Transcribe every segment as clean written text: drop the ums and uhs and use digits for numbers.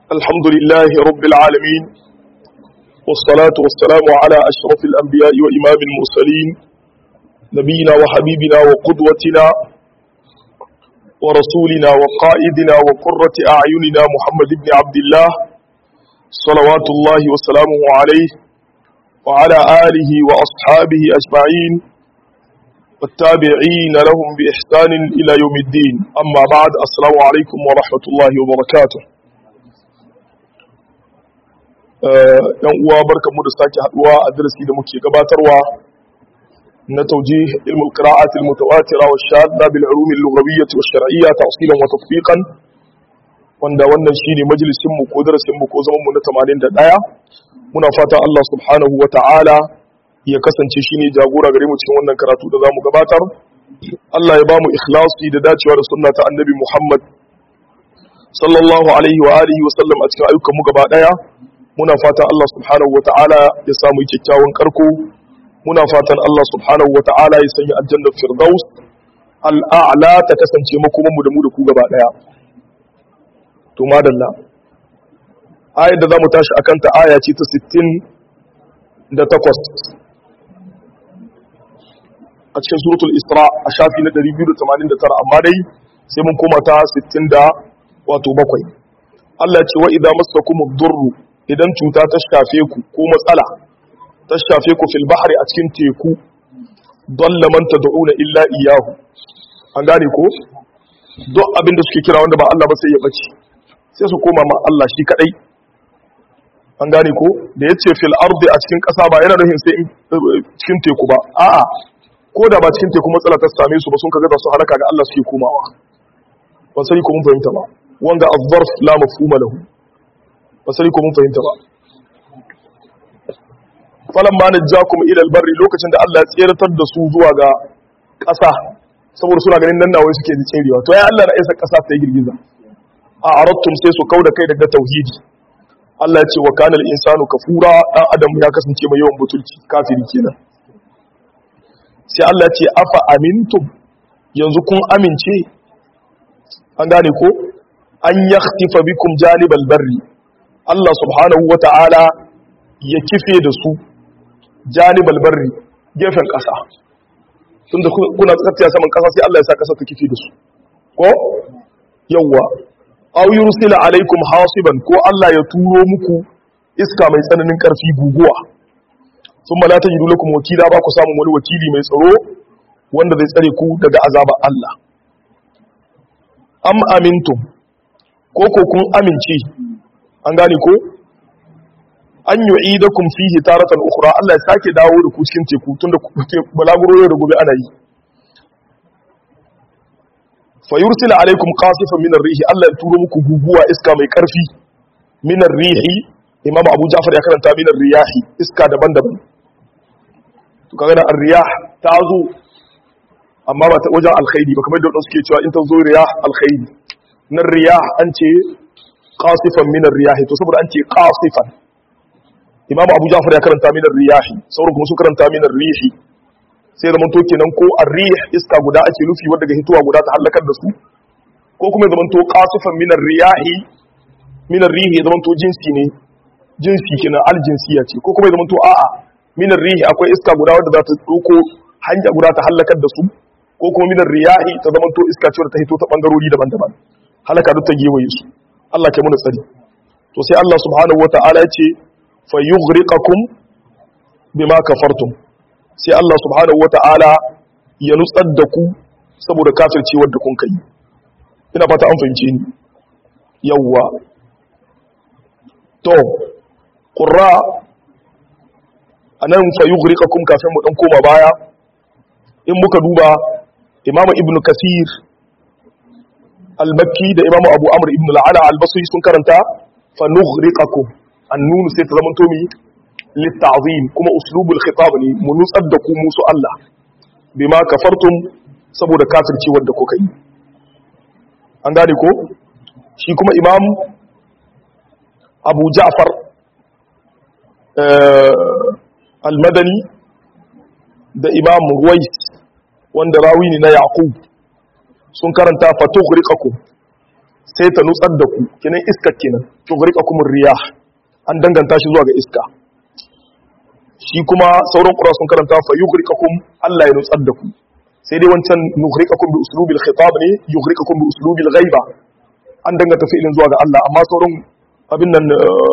الحمد لله رب العالمين والصلاة والسلام على أشرف الأنبياء وإمام المرسلين نبينا وحبيبنا وقدوتنا ورسولنا وقائدنا وقرة أعيننا محمد بن عبد الله صلوات الله وسلامه عليه وعلى آله وأصحابه أجمعين والتابعين لهم بإحسان إلى يوم الدين أما بعد السلام عليكم ورحمة الله وبركاته yan uwa barkamu da sake haduwa a darasi da muke gabatarwa na tawjih ilmul qira'at al mutawatira wa shadda bil ulum al lughawiyyah wa shar'iyyah tafsilan wa tatbiqan wanda wannan shine majalisin mu ko darasin mu ko zaman mu na 81 muna fata Allah subhanahu wa ta'ala ya kasance shine jagora gare mu cikin wannan karatu da zamu gabatar Allah ya bamu ikhlasi da dacewa da sunna ta annabi Muhammad sallallahu alaihi wa alihi wa sallam a cikin ayyukan mu gaba daya muna fatan Allah subhanahu wa ta'ala ya samu kyakkyawan karko muna fatan Allah subhanahu wa ta'ala ya sanya aljannar firdaus al'a'la ta kasance makomanmu da mu da ku gaba daya to madalla ayar da zamu tashi akan ta aya ce ta 68 a cikin suratul isra a shafi na 289 amma dai sai mun koma ta 60 wato 7 Allah ya ce wa idza masakumud durru idan cuta ta shafe ku ko matsala ta shafe ku fil bahri a cikin teku dalla man tad'una illa iyyahu an gane ko duk abinda suke kira wanda ba Allah ba sai ya bace sai su koma ma Allah shi kadai an gane ko da yace fil ardi a cikin kasa ba yana nufin sai cikin teku ba a'a ko da ba cikin teku matsala ta same su ba sun kaga su halaka ga Allah suke komawa ba sai ko mun fahimta ba wanga az-zarf la mafhuma lahu basali ko mun fahimta ba falan ma najjakum ila albarri lokacin da Allah ya tseratar da su zuwa ga ƙasa saboda suna ganin nan nawa suke tserewa to ya Allah na isa ƙasa ta girgiza a aradtum sai su kauda kai daga tauhidi Allah ya ce wa kana al-insanu kafura dan adam ya kasance mai yawan butulci kafiri kenan sai Allah ya ce afa amintum yanzu kun amince an gane ko an yakhtifa bikum janibal barri Allah subhanahu wa ta'ala ya kife da su janibal barri gefen ƙasa tun da kuna tsakatiya saman ƙasa sai Allah ya sa ƙasa ta kife da su ko yawwa aw yursila alaikum hasiban ko Allah ya turo muku iska mai tsananin ƙarfi guguwa sun la tajidu lakum wakila ba ku samun wani wakili mai tsaro wanda zai tsare ku daga azabar Allah am amintum ko kun amince an gane ko an yu'idakum fihi taratan ukhra Allah ya sake dawo da ku cikin teku tunda kuke balaguro yau da gobe ana yi fa yursila alaikum qasifan min ar-rihi Allah ya turo muku guguwa iska mai karfi min ar-rihi Imam Abu Ja'far ya karanta min ar-riyahi iska daban-daban to kaga da ar-riyah ta zo amma ba ta wajen alkhairi ba kamar da wadansu suke cewa in ta zo riyah alkhairi nan riyah an ce qasifan min ar-riyahi to saboda an ce qasifan Imam Abu Ja'far ya karanta min ar-riyahi sauran kuma su karanta min ar-rihi sai zaman to kenan ko ar-rih iska guda ake nufi wanda daga hituwa guda ta halakar da su ko kuma zaman to qasifan min ar-riyahi min ar-rihi zaman to jinsi ne jinsi kenan al-jinsiya ce ko kuma zaman to a'a min ar-rihi akwai iska guda wanda za ta dauko hanya guda ta halakar da su ko kuma min ar-riyahi ta zaman to iska ce wadda ta hito ta bangarori daban-daban halaka duk ta gewaye su Allah ke muna tsari to sai Allah subhanahu wata'ala ya ce fa yughriqakum bima kafartum sai Allah subhanahu wata'ala ya nutsar da ku saboda kafircewar da kun kai ina fata an fahimce ni yawwa to qurra anan fa yughriqakum kafin mu dan koma baya in muka duba Imam Ibn Kathir al-Makki da Imam Abu Amr ibn al-Ala al-Basri sun karanta fa nughriqakum an-nun sai ta zama to mi lit-ta'zim kuma uslubul khitab ne mun nutsar da ku musu Allah bima kafartum saboda kafircewar da kuka yi an gane ko shi kuma Imam Abu Ja'far al-Madani da Imam Ruwais wanda rawi ne na Yaqub sun karanta fatughriqakum sai ta nutsar da ku kenan iska kenan tughriqakum ar-riyah an danganta shi zuwa ga iska shi kuma sauran qura sun karanta fa yughriqakum Allah ya nutsar da ku sai dai wancan nughriqakum bi uslubil khitab ne yughriqakum bi uslubil ghaiba an danganta fi'ilin zuwa ga Allah amma sauran abin nan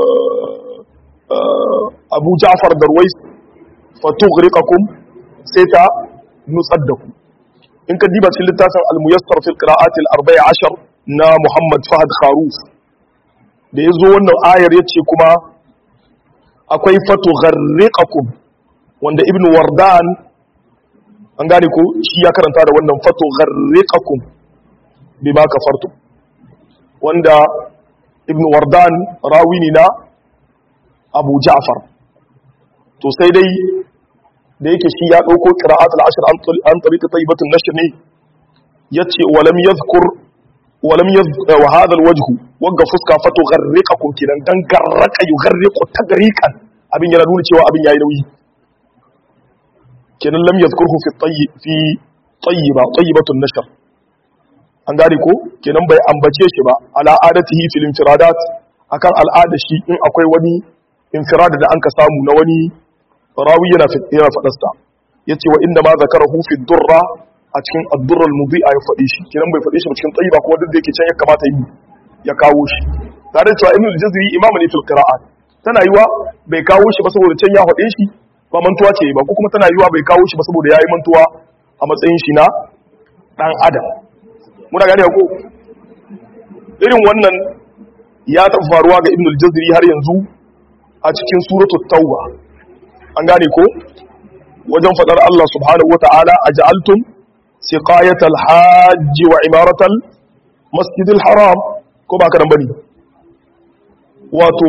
Abu Ja'far Darwais fa tughriqakum sai ta nutsar da ku in ka diba cikin littafin al-muyassar fil qira'at al-14 na Muhammad Fahad Kharuf da yazo wannan ayar yace kuma akwai fatu gharriqakum wanda Ibn Wardan an gane ko shi ya karanta da wannan fatu gharriqakum bima kafartu wanda Ibn Wardan rawi ne na Abu Ja'far to sai dai da yake shi ya dauko qira'at al-ashr an tariqa tayyibatun nashr ne yace walam yadhkur wa hadha al-wajh wagga fuska fatu gharriqakum kidan dan garraka yugharriqu tagriqan abin yana nuna cewa abin yayi nauyi kenan lam yadhkurhu fi tayyibatun nashr an gane ko kenan bai ambace shi ba ala adatihi fil infiradat akan al'ada shi in akwai wani infirada da anka samu na wani rawi yana fadarsa yace wa inda ma zakarahu fi durra a cikin ad-durra al-mudhi'a ya fadi shi kenan bai fadi shi ba cikin tayyiba kuma duk da yake can ya kamata yi ya kawo shi tare da cewa ibn al-jazri imamu ne fil qira'at tana yiwa bai kawo shi ba saboda can ya fade shi ba mantuwa ce ba ko kuma tana yiwa bai kawo shi ba saboda yayi mantuwa a matsayin shi na dan adam muna gane ko irin wannan ya taɓa faruwa ga ibn al-jazri har yanzu a cikin suratul tauba an gane ko wajen fadar Allah subhanahu wata'ala aj'altum siqayatal hajj wa imaratal masjidil haram ko ba karan bane wato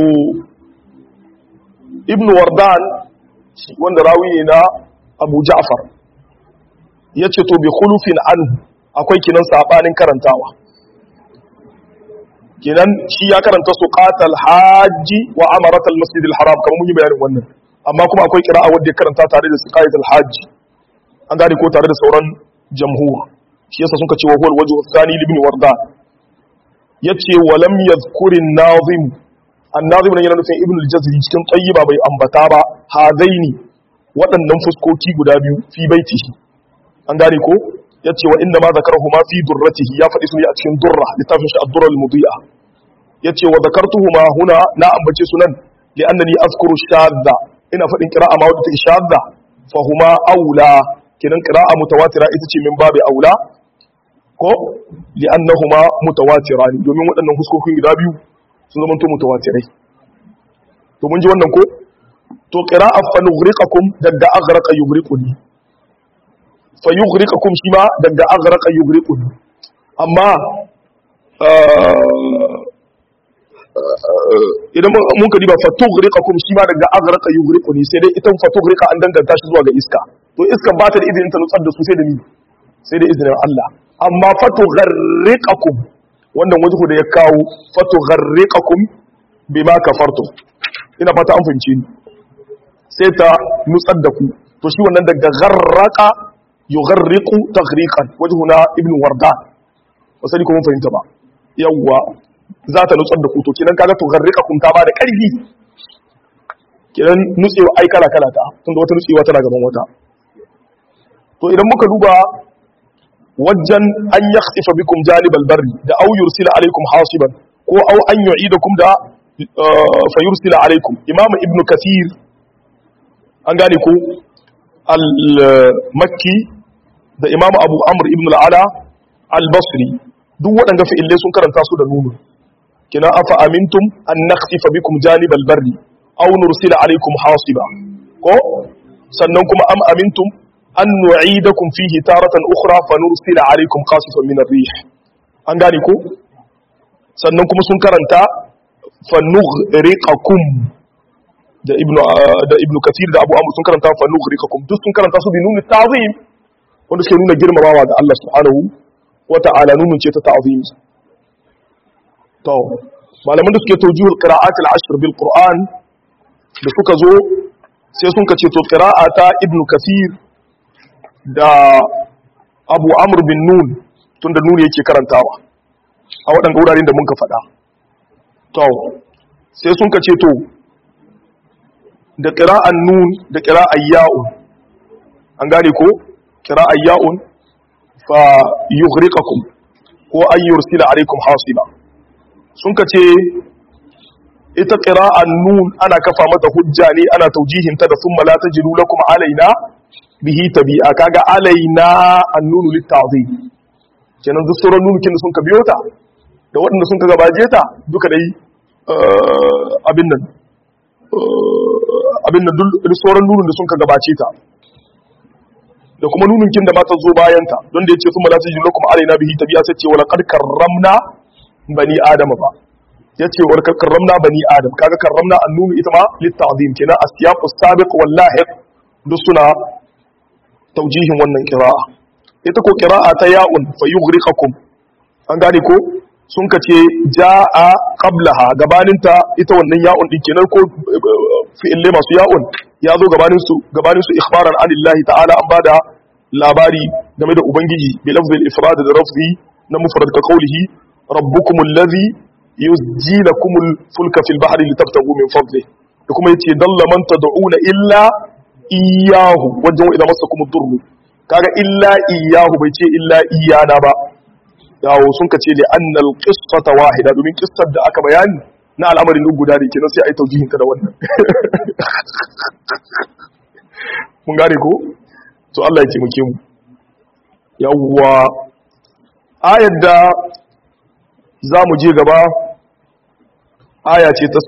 ibn wardan wanda rawi ne na Abu Ja'far yace to bi khulufin anhu akwai kinan sabanin karantawa kinan shi ya karanta suqatal hajj wa amaratal masjidil haram kamar mun yi bayanin wannan amma kuma akwai qira'a wadda ya karanta tare da siqayatul hajj an gane ko tare da sauran jamhur shi yasa sun ce wa huwal wajhu thani ibn wardan yace wa lam yadhkur an-nazim an-nazim yana nufin ibn al-jazri cikin tayyiba bai ambata ba hadaini waɗannan fuskoki guda biyu fi baitihi an gane ko yace wa inna ma zakarahu ma fi durratihi ya faɗi su ne a cikin durra littafin shi ad-durra al-mudhi'a yace wa zakartuhuma huna na ambace sunan li annani azkuru shadda ina faɗin qira'a ma wadda take shadda fa huma aula kidan qira'a mutawatira ita ce min babi aula ko li annahuma mutawatirani domin waɗannan huskokin guda biyu sun zama to mutawatirai to mun ji wannan ko to qira'a fa nughriqakum daga aghraqa yughriquni fa yughriqakum shi ma daga aghraqa yughriquni amma idan mun ka diba fatughriqakum shi ma daga aghraqa yughriquni sai dai ita fatughriqa an danganta shi zuwa ga iska to iska ba ta da izinin ta nutsar da su sai da ni sai da izinin Allah amma fatugharriqakum wannan wajhu da ya kawo fatugharriqakum bima kafartum ina fata an fahimce ni sai ta nutsar da ku to shi wannan daga gharraqa yugharriqu taghriqan wajhuna ibnu wardan wasali ko mun fahimta ba yawwa za ta nutsar da ku to kenan kaga to garrika kun ta ba da ƙarfi kenan nutsewa ai kala kala ta tunda wata nutsewa tana gaban wata to idan muka duba wajen an yakhsifa bikum janibal barri da aw yursila alaikum hasiban ko aw an yu'idakum da fa yursila alaikum imam ibn kathir an gane ko al-makki da imam abu amr ibn al-ala al-basri duk waɗanda fi'ilai sun karanta su da nunu kina afa amintum an nakhsifa bikum janibal barri aw nursila alaykum hasiba ko sannan kuma am amintum an nu'idakum fihi taratan ukhra fa nursila alaykum qasifan min ar-rih an gane ko sannan kuma sun karanta fa nughriqakum da ibnu kathir da abu amr sun karanta fa nughriqakum duk sun karanta su bi nunu ta'zim wanda suke nuna girmamawa ga Allah subhanahu wa ta'ala nunun ce ta ta'zim to malaman da suke tawjihul qira'at al-ashr bil qur'an da suka zo sai sun kace to qira'ata ibn kathir da abu amr bin nun tunda nun yake karantawa a waɗanda wuraren da mun ka faɗa to sai sun ka ce to da qira'an nun da qira'an ya'un an gane ko qira'an ya'un fa yughriqakum ko an yursila alaikum hasiba sun ka ce ita qira'an nun ana kafa mata hujja ne ana taujihin ta da thumma la tajidu lakum alaina bihi tabi'a kaga alaina an-nunu lit-ta'zim kenan duk sauran nunukin da sun ka biyo ta da waɗanda sun ka gabaje ta duka dai abin nan duk sauran nunun da sun ka gabace ta da kuma nununkin da ma ta zo bayan ta don da yace thumma la tajidu lakum alaina bihi tabi'a sai ce wala qad karramna bani adama ba yace wa karramna bani adam kaga karramna an-nunu ita ma lit-ta'zim kenan as-siyaq as-sabiq wal lahiq duk suna taujihin wannan qira'a ita ko qira'a ta ya'un fa yughriqakum an gane ko sun kace jaa qablaha gabaninta ita wannan ya'un din kenan ko fi'ille masu ya'un ya zo gabanin su ikhbaran anillahi ta'ala an bada labari game da ubangiji bi lafzil ifrad da lafzi na mufrad ka qawlihi rabbukumul ladhi yusji lakumul fulka fil bahri litabtagu min fadlihi da kuma yace dalla man tad'una illa iyyahu wajen idan masakumud durr kaga illa iyyahu bai ce illa iyana ba yawo sun kace li annal qissata wahida domin qissar da aka bayani na al'amarin guda ne kenan sai ai taujihin ta da wannan mun gane ko to Allah ya taimake mu yawwa ayar da zamu je gaba aya ce ta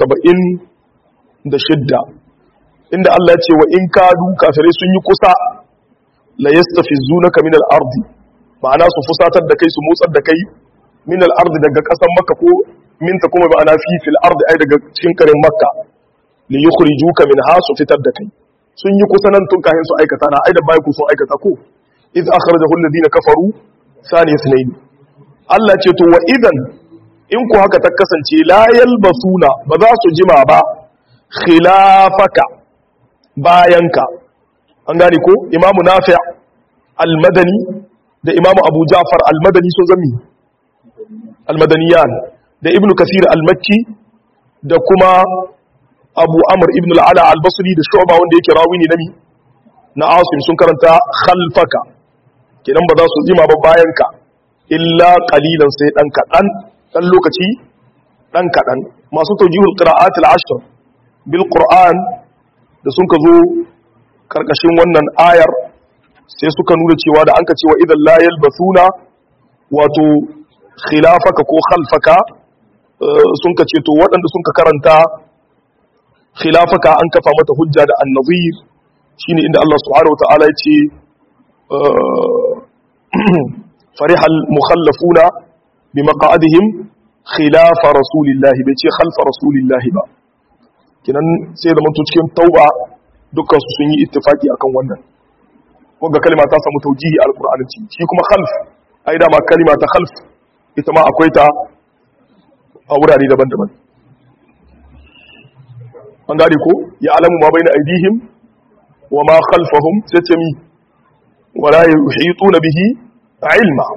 76 inda Allah ya ce wa in kadu kafirai sun yi kusa la yastafizunaka min al-ardi ma'ana su fusatar da kai su motsar da kai min al-ardi daga kasan makka ko minta kuma ba ana fil ardi ai daga cikin karin makka li yukhrijuka minha su fitar da kai sun yi kusa nan tun kahin su aikata na ai da bai ku sun aikata ko iz akhrajahu alladhina kafaru thani ithnain Allah ce to wa idan in ku haka ta kasance la yalbasuna ba za su jima ba khilafaka bayanka an gane ko imamu nafi' al-madani da imamu abu ja'far al-madani sun zami al-madaniyan da ibnu kathir al-makki da kuma abu amr ibn al-ala al-basri da shu'ba wanda yake rawi ne nami na asim sun karanta khalfaka kenan ba za su jima ba bayanka illa qalilan sai dan kadan dan lokaci dan kadan masu tawjihul qira'at al-ashr bil qur'an da sun ka zo karkashin wannan ayar sai suka nuna cewa da anka cewa idan la yalbasuna wato khilafaka ko khalfaka sun ka ce to waɗanda sun ka karanta khilafaka an kafa mata hujja da an-nazir shine inda Allah subhanahu wa ta'ala ya ce farihal mukhallafuna bi maq'adihim khilafa rasulillahi bai ce khalfa rasulillahi ba kinan sai da mutu cikin tauba dukkan su sun yi ittifaki akan wannan wanda kalma ta samu taujihi alqur'anci shi kuma khalf ai da ma kalma ta khalf ita ma akwai ta a wurare daban-daban an gane ko ya alamu ma baina aidihim wa ma khalfahum sai ce mi wala yuhituna bihi ilma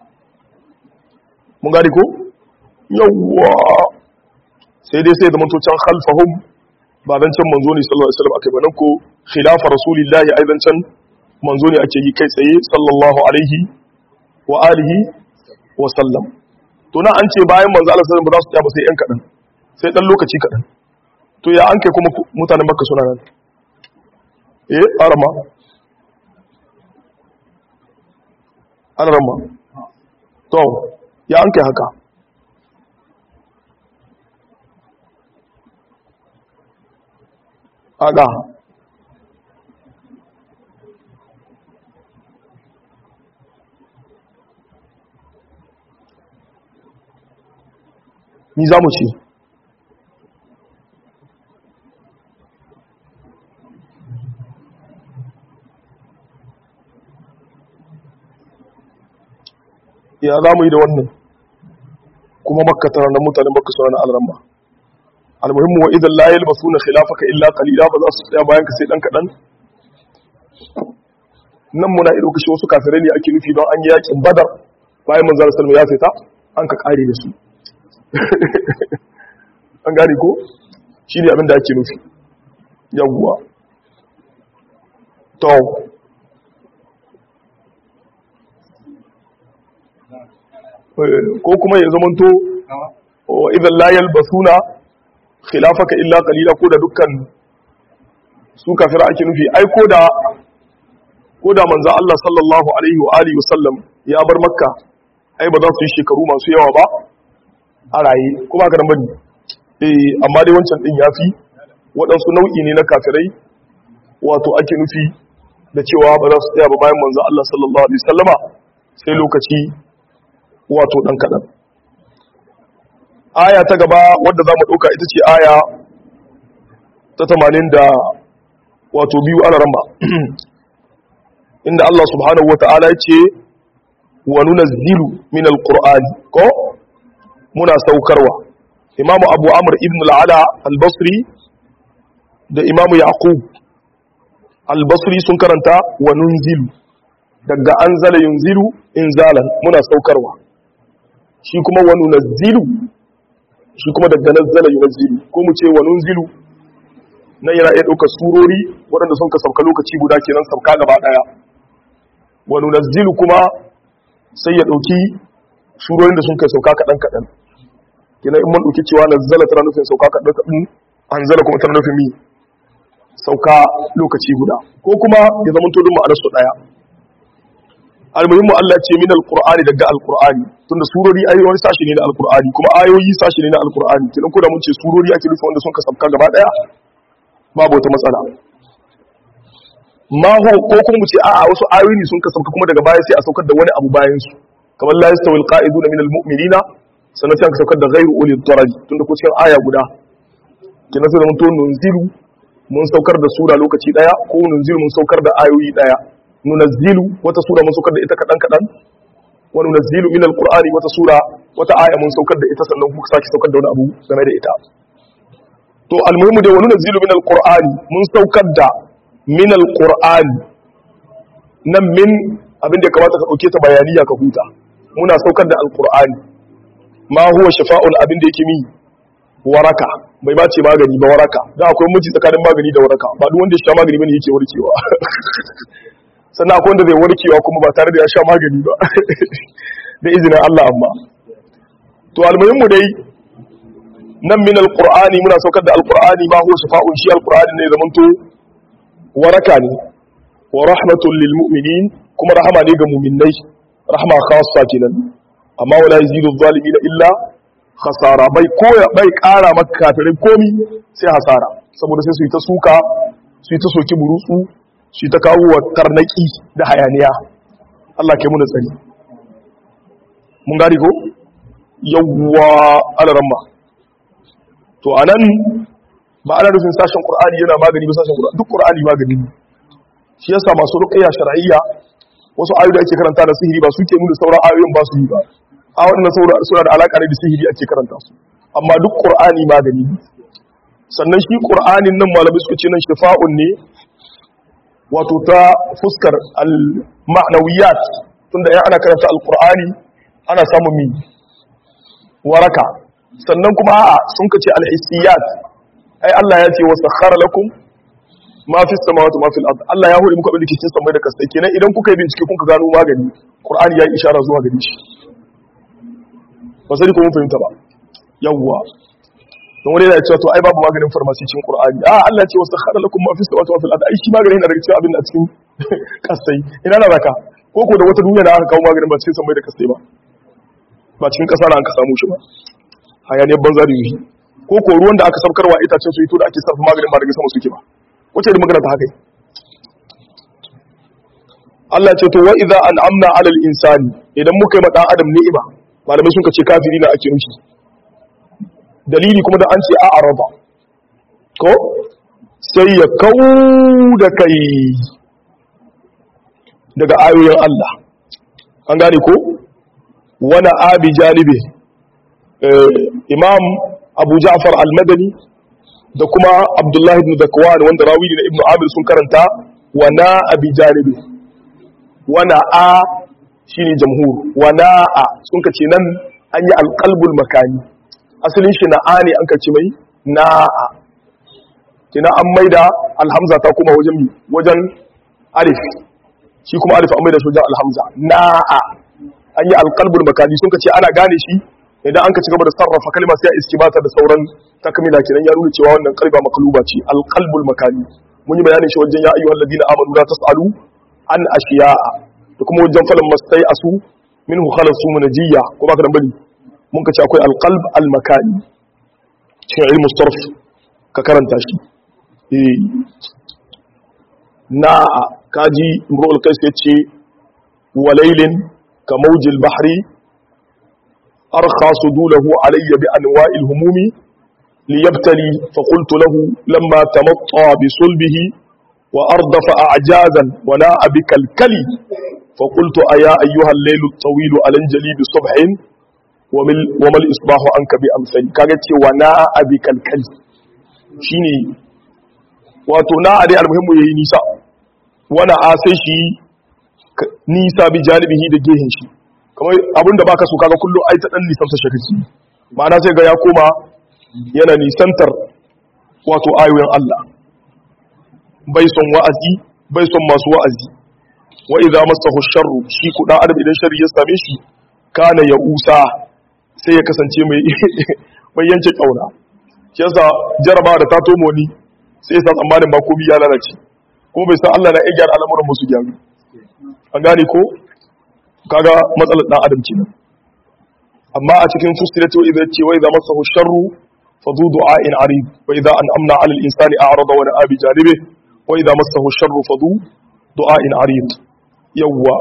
mun gane ko yawwa sai dai sai da mantocin khalfahum ba dan can manzo ne sallallahu alaihi wasallam akai ba nan ko khilafa rasulillahi aidan can manzo ne ake yi kai tsaye sallallahu alaihi wa alihi wa sallam to na an ce bayan manzo Allah sallallahu alaihi wasallam ba za su tsaya ba sai yan kadan sai dan lokaci kadan to ya an kai kuma mutanen Makka suna nan arama to ya an kai haka aga ni za mu ce ya za mu yi da wannan kuma makka tana da mutanen makka suna na alramma almuhimmu wa idan la yalbasuna khilafaka illa qalila ba za su tsaya bayan ka sai dan kadan nan muna ido kashi wasu kafirai ne ake nufi don an yi yakin badar bayan manzon sallallahu alaihi wasallam ya fita an ka kare da su an gane ko shi ne abin da ake nufi yawwa to ko kuma ya zamanto idan la yalbasuna khilafaka illa qalila ko da dukkan su kafira ake nufi ai ko da manzo Allah sallallahu alaihi wa alihi wasallam ya bar makka ai ba za su yi shekaru masu yawa ba a raye kuma ga bane amma dai wancan din yafi waɗansu nau'i ne na kafirai wato ake nufi da cewa ba za su tsaya ba bayan manzo Allah sallallahu alaihi wasallama sai lokaci wato dan kadan aya ta gaba wadda zamu dauka ita ce aya ta 80 da wato biyu ana ramba inda Allah subhanahu wata'ala ya ce wa nunazzilu min alqur'ani ko muna saukarwa imamu abu amr ibn al-ala al-basri da imamu yaqub al-basri sun karanta wa nunzilu daga anzala yunzilu inzalan muna saukarwa shi kuma wa nunazzilu shi kuma daga nazzala yunzilu ko mu ce wa nunzilu nan yana iya ɗaukar surori waɗanda sun ka sauka lokaci guda kenan sauka gaba ɗaya wa nunazzilu kuma sai ya ɗauki surorin da sun ka sauka kaɗan-kaɗan kenan in mun ɗauki cewa nazzala tana nufin sauka kaɗan-kaɗan anzala kuma tana nufin mi sauka lokaci guda ko kuma ya zama to duk ma'anar su ɗaya almuhimmu Allah ce min alqur'ani daga alqur'ani tunda surori ayoyi sashi ne na alqur'ani kuma ayoyi sashi ne na alqur'ani kenan ko da mun ce surori ake nufi wanda sun ka sauka gaba ɗaya babu wata matsala ma ho ko kuma mu ce a'a wasu ayoyi ne sun ka sauka kuma daga baya sai a saukar da wani abu bayan su kamar la yastawi alqa'iduna minal mu'minina sannan sai aka saukar da ghairu ulil daraj tunda ko cikin aya guda kina sai mun to nunzilu mun saukar da sura lokaci daya ko nunzilu mun saukar da ayoyi daya nunazzilu wata sura mun saukar da ita kadan kadan wa nunazzilu min alqur'ani wata sura wata aya mun saukar da ita sannan kuma saki saukar da wani abu game da ita to almuhimu da wa nunazzilu min alqur'ani mun saukar da min alqur'ani nan min abin da ya kamata ka dauke ta bayaniya ka huta muna saukar da alqur'ani ma huwa shifa'un abin da yake mi waraka bai ba ce magani ba waraka dan akwai mutunci tsakanin magani da waraka ba duk wanda ya sha magani bane yake warkewa sannan akwai wanda zai warkewa kuma ba tare da ya sha magani ba da izinin Allah amma to almuhimmu dai nan min alqur'ani muna saukar da alqur'ani ma huwa shifa'un shi alqur'ani ne zamanto waraka ne wa rahmatul lil mu'minin kuma rahama ne ga mu'minai rahma khassa kenan amma wala yazidu adh-dhalimin illa khasara bai kara maka kafirin komi sai hasara saboda sai su yi ta suka su yi ta soki burutsu su yi ta kawo wa tarnaki da hayaniya Allah kai muna tsari mun gari ko yawwa alaramma to anan ba ana nufin sashen qur'ani yana magani ba sashen qur'ani duk qur'ani magani ne shi yasa masu ruqayya shar'iyya wasu ayoyi da ake karanta na sihiri ba su ke nuna sauran ayoyin ba su yi ba a waɗanda suna da alaƙa da sihiri ake karanta su amma duk qur'ani magani ne sannan shi qur'anin nan malamai suka ce nan shifa'un ne wato ta fuskar al-ma'nawiyat tunda ya ana karanta al-qur'ani ana samun mi waraka sannan kuma a'a sun kace al-hissiyat ai Allah ya ce wa sakhara lakum ma fi samawati ma fil ard Allah ya hore muku abin da ke cikin samai da kasai kenan idan kuka yi bincike kun ka gano magani qur'ani ya yi ishara zuwa gare shi ba sai ko mun fahimta ba yawwa don wani yana cewa to ai babu maganin farmasi cikin qur'ani Allah ya ce wa sakhara lakum ma fi samawati ma fil ard ai shi magani yana daga cikin abin da a cikin kasai ina na zaka ko ko da wata duniya da aka kawo maganin ba cikin samai da kasai ba cikin kasa da an ka samu shi ba hayaniyar banza da yuhi ko ko ruwan da aka saukarwa itacen su ito da ake sarfa maganin ba daga sama suke ba wace da magana ta haka Allah ce to wa idza an'amna 'ala al-insani idan muka yi ma dan adam ni'ima malamai sun ce kafiri na ake nufi dalili kuma da an ce a araba ko sai ya kauda kai daga ayoyin Allah an gane ko wala abi janibi imam abu ja'far al-madani da kuma abdullahi ibn zakwan wanda rawi ne ibn amir sun karanta wa na abi janibi wa na a shine jamhur wa na a sun kace nan an yi alqalbul makani asalin shi na'a ne an kace mai na'a kina an maida alhamza ta kuma wajen alif shi kuma alif an maida shi wajen alhamza na'a an yi alqalbul makani sun kace ana gane shi idan an ka ci gaba da sarrafa kalma sai a iskibata da sauran takmila kenan ya nuna cewa wannan kalba makluba ce alqalbul makani mun yi bayanin shi wajen ya ayyuhal ladina amanu la tasalu an ashiya'a da kuma wajen falan mastai asu minhu khalasu munajiyya ko baka dan bari mun ka ce akwai alqalb almakani cikin ilmu sarf ka karanta shi na kaji imrul qais yace walailin ka mawjil bahri أرخى صدوله علي بأنواع الهموم ليبتلي فقلت له لما تمطى بصلبه وأردف أعجازا وناء بكالكلي فقلت أيا أيها الليل الطويل ألنجلي بصبح وما الإصباح عنك بأمثل كانت وناء بكالكلي شيني وتناء دي المهم يهي نيسا وانا آسيشي نيسا بجانبه دجيهنشي kamar abin da baka so kaga kullum ai ta dan nisantar shakaki ma'ana sai ga ya koma yana nisantar wato ayoyin Allah bai son wa'azi bai son masu wa'azi wa idza masahu sharru shi kudan adam idan sharri ya same shi kana ya usa sai ya kasance mai yanke kauna shi yasa jarabawa da ta tomo ni sai ya sa tsammanin ba komai ya lalace kuma bai san Allah na iya gyara al'amuran musu gyaru an gane ko kaga matsalar dan adam kenan amma a cikin fusilatu idza ce wa idza masahu sharru fa du du'a'in arid wa idza an'amna 'ala al-insani a'rada wa na'a bi janibi wa idza masahu sharru fa du du'a'in arid yawwa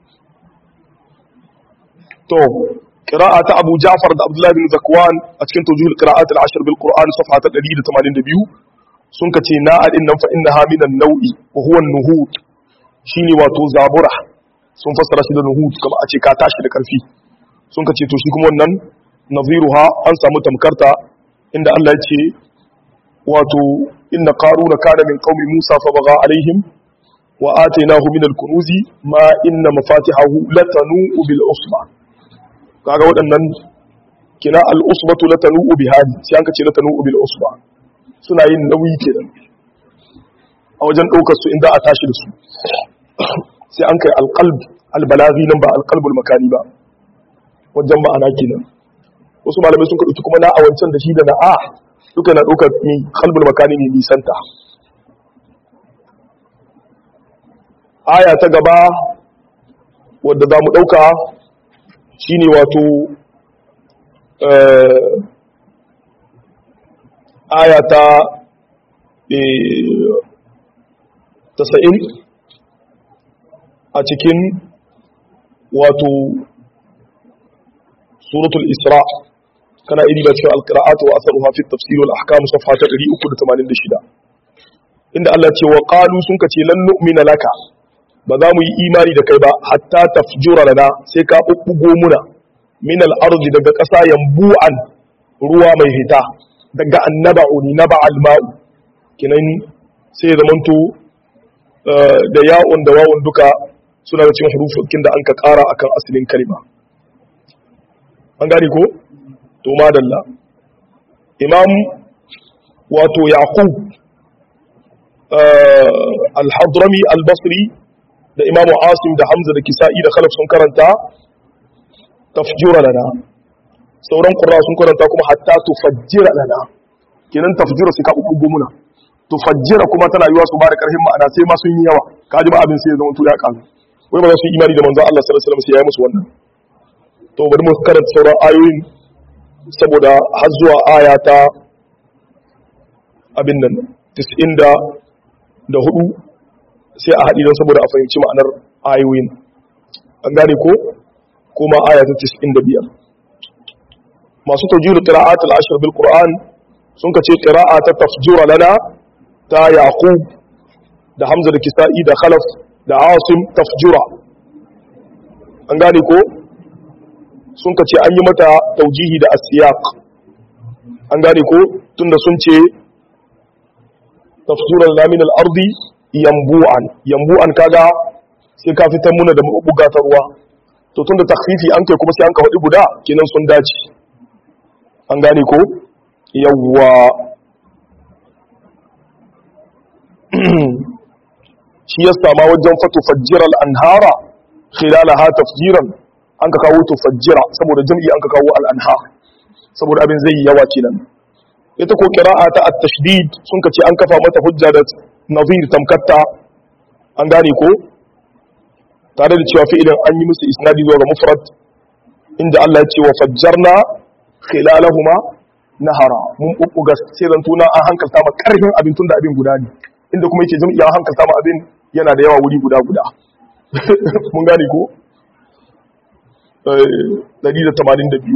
to qira'ata Abu Ja'far da Abdullah bin Zakwan a cikin tawjihul qira'at al-ashr bil Qur'an safha ta 182 sun kace na'adin nan fa innaha min an-naw'i wa huwa an-nuhut shine wato zabura sun fassara shi da nuhut kuma a ce ka tashi da karfi sun ka ce to shi kuma wannan naziruha an samu tamkarta inda Allah ya ce wato inna qaruna kana min qaumi Musa fa baga alaihim wa atainahu min al-kunuzi ma inna mafatihahu latanu bil usba kaga waɗannan kina al-usbatu latanu bihadi sai an ka ce latanu bil usba suna yin nauyi kenan a wajen daukar su inda a tashi da su sai an kai alqalb albalaghi nan ba alqalbul makani ba wajen ma'ana kenan wasu malamai sun kaɗauki kuma na a wancan da shi da na a duka na ɗaukar ni qalbul makani ne nisanta aya ta gaba wadda za mu ɗauka shine wato aya ta 90 a cikin wato suratul isra kana iri da cewa alqira'atu wa atharuha fi at-tafsir wal ahkam safha ta 386 inda Allah ce wa qalu sun kace lan nu'mina laka ba za mu yi imani da kai ba hatta tafjura lana sai ka bubbugo muna min al-ardi daga ƙasa yambu'an ruwa mai hita daga annaba'u ni naba'al ma'u kinan sai zamanto da ya'un da wawun duka suna da cikin hurufokin da an ka ƙara akan asalin kalma an gane ko to madalla imam wato yaqub al-hadrami al-basri da imam asim da hamza da kisa'i da khalaf sun karanta tafjura lana sauran qurra sun karanta kuma hatta tufajjira lana kenan tafjira sai ka bubbugo muna tufajjira kuma tana yiwa su ba da karfin ma'ana sai ma sun yi yawa kaji ba abin sai ya zama to ya kalu wai ba za su yi imani da manzon Allah sallallahu alaihi wasallam sai ya yi musu wannan to bari mu karanta sauran ayoyin saboda har zuwa aya ta abin nan 94 sai a haɗi don saboda a fahimci ma'anar ayoyin an gane ko kuma aya ta 95 masu tawjihul qira'at al-ashr bil qur'an sun kace qira'a ta tafjura lana ta yaqub da hamza da kisa'i da khalaf da asim tafjura an gane ko sun kace an yi mata taujihi da asiyaq an gane ko tunda sun ce tafjura lana min al-ardi yambu'an kaga sai ka fitar muna da mabuga ta ruwa to tunda takhfifi an kai kuma sai an ka wadi guda kenan sun dace an gane ko yawwa shi ya sama wajen fatu fajjiral anhara khilalaha tafjiran an ka kawo tufajjira saboda jam'i an ka kawo al-anhar saboda abin zai yi yawa kenan ita ko qira'a ta at-tashdid sun ka ce an kafa mata hujja da nazir tamkatta an gane ko tare da cewa fi'ilin an yi musu isnadi zuwa ga mufrad inda Allah ya ce wa fajjarna khilalahuma nahara mun bubbuga sai zan tuna an hankalta ma karfin abin tunda abin guda ne inda kuma yake jam'i an hankalta ma abin yana da yawa wuri guda mun gane ko 182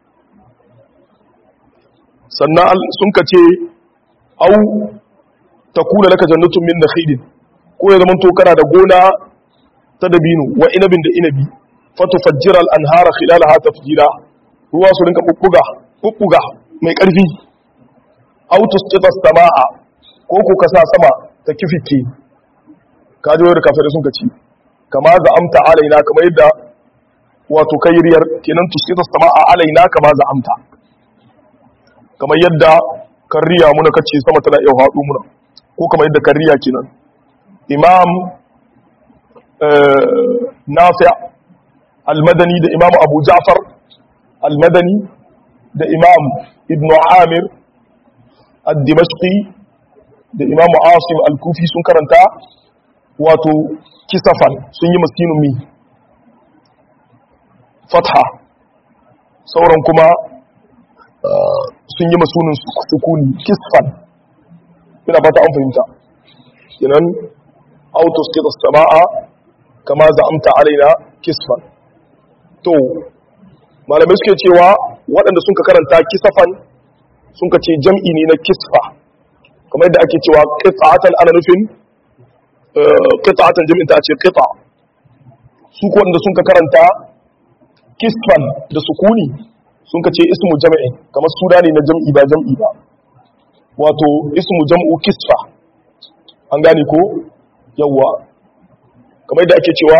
sannan sun ka ce au takuna laka jannatun min nakhilin ko ya zama to kana da gona ta dabino wa inabin da inabi fatufajjira al-anhara khilalaha tafjira ruwa su rinka bubbuga mai karfi au tusqita as-samaa ko ko ka sa sama ta kifike kaje wayar kafirai sun kace kama za amta alaina kamar yadda wato kayriyar kenan tusqita as-samaa alaina kama za amta kamar yadda karriya muna kace sama tana iya haɗu muna ko kamar yadda karriya kenan imam nafi' al-madani da imam abu ja'far al-madani da imam ibn amir ad-dimashqi da imam asim al-kufi sun karanta wato kisafan sun yi maskinu mi fatha sauran kuma sun yi masunin sukuni kisfan ina fata an fahimta kenan autos kita sama'a kama za'amta alaina kisfan to malamai suke cewa waɗanda sun ka karanta kisafan sun ka ce jam'i ne na kisfa kamar yadda ake cewa qita'atan ana nufin qita'atan jam'in ta ce qita su ko waɗanda sun ka karanta kisfan da sukuni sun ka ce ismu jam'i kamar suna ne na jam'i ba jam'i ba wato ismu jam'u kisfa an gane ko yawwa kamar yadda ake cewa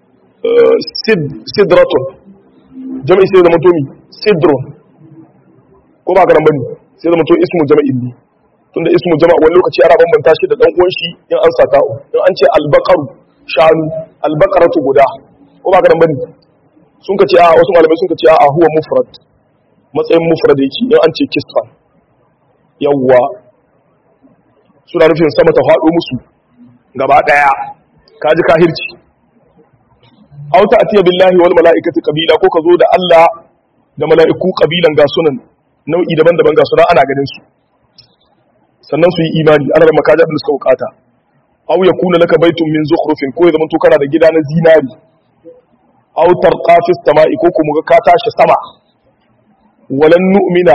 sidratun jam'i sai zama to mi sidrun ko ba garan bane sai zama to ismu jam'in ne tunda ismu jama' wani lokaci ana bambanta shi da dan uwan shi in an sa ta'u in an ce albaqaru shanu albaqaratu guda ko ba garan bane sun ka ce a wasu malamai sun ka ce a huwa mufrad matsayin mufrad yake in an ce kisfa yawwa suna nufin sama ta faɗo musu gaba ɗaya kaji kahirci aw ta'tiya billahi wal mala'ikati qabila ko ka zo da Allah da mala'iku qabilan ga sunan nau'i daban-daban ga sunan ana ganin su sannan su yi imani ana da makaji abin da suka bukata aw yakuna laka baitun min zukhrufin ko ya zama to kana da gida na zinari aw tarqa fi samai ko kuma ga ka tashi sama walan nu'mina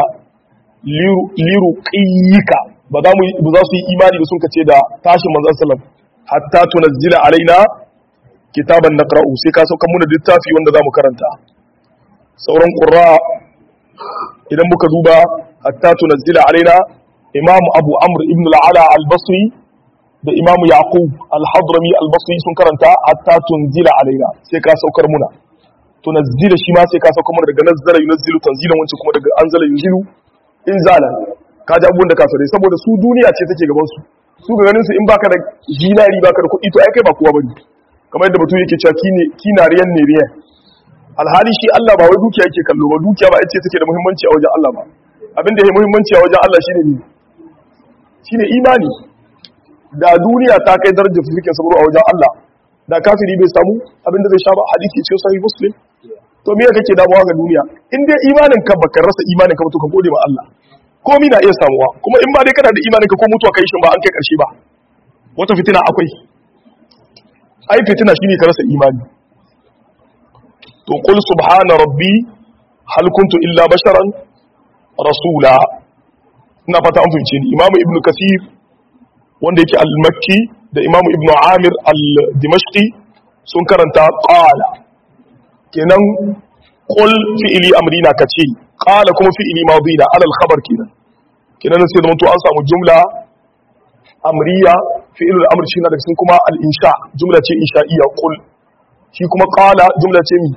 liruqiyika ba za su yi imani da sun kace da tashin manzon sallam hatta tunazzila alaina kitaban naqra'u sai ka sauka muna littafi wanda zamu karanta sauran qurra idan muka duba hatta tunazzila alaina imam abu amr ibn al-ala al-basri da imam yaqub al-hadrami al-basri sun karanta hatta tunzila alaina sai ka saukar muna tunazzila shi ma sai ka saukar muna daga nazzala yunzilu tanzilan wancan kuma daga anzala yunzilu inzala kaji abubuwan da kafirai saboda su duniya ce take gaban su ga ganin su in baka da zinari baka da kuɗi to ai kai ba kowa bane kamar yadda mutum yake cewa kinariyan ne riyan alhali shi Allah ba wai dukiya yake kallo ba dukiya ba ita take da muhimmanci a wajen Allah ba abinda yake muhimmanci a wajen Allah shine imani da duniya ta kai darajar fifikin saboda a wajen Allah da kafiri bai samu abinda zai sha ba hadisi cikin sahih muslim to me kake damuwa ga duniya in dai imanin ka baka rasa imanin ka ba to ka gode ma Allah komai na iya samuwa kuma in ba dai kana da imanin ka ko mutuwa kai shin ba an kai karshe ba wata fitina akwai ai fitina shine ka rasa imani to qul subhana rabbi hal kuntu illa basharan rasula ina fata an fahimce ni imamu ibnu kasir wanda yake al-makki da imamu ibnu amir al-dimashqi sun karanta qala kenan qul fi'li amrina kace qala kuma fi'li madina ala al-khabar kenan sai da mutu an samu jumla amriya fi'il al-amr shi na daga cikin kuma al-insha jumla ce insha'iyya qul shi kuma qala jumla ce mi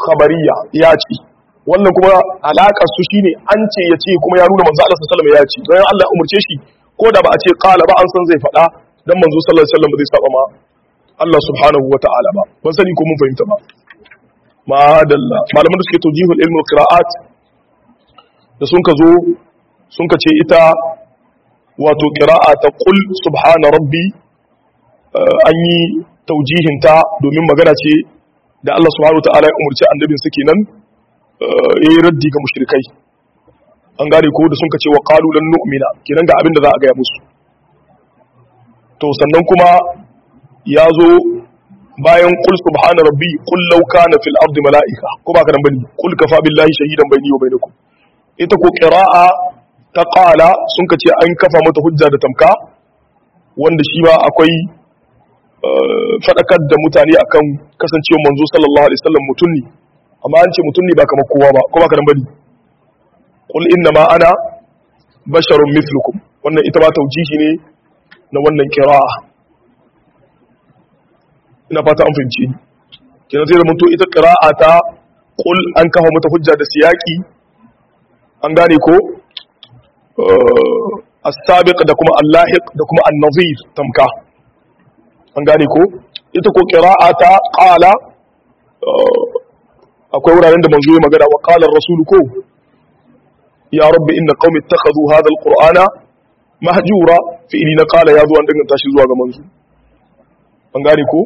khabariya ya ce, wannan kuma alaƙar su shine an ce ya ce kuma ya nuna manzo Allah sallallahu alaihi wasallam ya ce, don Allah ya umurce shi ko da ba a ce qala ba an san zai faɗa dan manzo sallallahu alaihi wasallam ba zai saba ma Allah subhanahu wata'ala ba. Ban sani ko mun fahimta ba. Madalla malaman da suke tawjihul ilmi wal qira'at da sun ka zo sun ka ce ita wato qira'a ta qul subhana rabbi an yi taujihinta domin magana ce da Allah subhanahu wata'ala ya umurci annabin sa kenan yayi raddi ga mushrikai. An gane ko da sun ka ce wa qalu lan nu'mina kenan ga abin da za a ga musu. To sannan kuma ya zo bayan qul subhana rabbi qul law kana fil ardi malaika ko ba ka nan bane qul kafa billahi shahidan bayni wa bainakum. Ita ko qira'a ta qala sun ka ce an kafa mata hujja da tamka wanda shi ba akwai fadakar da mutane akan kasancewa manzo sallallahu alaihi wasallam mutun ne, amma an ce mutun ne ba kamar kowa ba ko ba ka nan bane qul inna ma ana basharun mithlukum, wannan ita ba taujihi ne na wannan qira'a. Ina fata an fahimci ni kenan sai da mun to ita qira'a ta qul an kafa mata hujja da siyaki an gane ko as-sabiq da kuma al-lahiq da kuma an-nazir tamka an gane ko ita ko qira'a ta qala akwai wuraren da manzo ya magana wa qala ar-rasul ko ya rabbi inna qaumi ittakhadhu hadha al-qur'ana mahjura fi ilina qala ya zo an danganta shi zuwa ga manzo an gane ko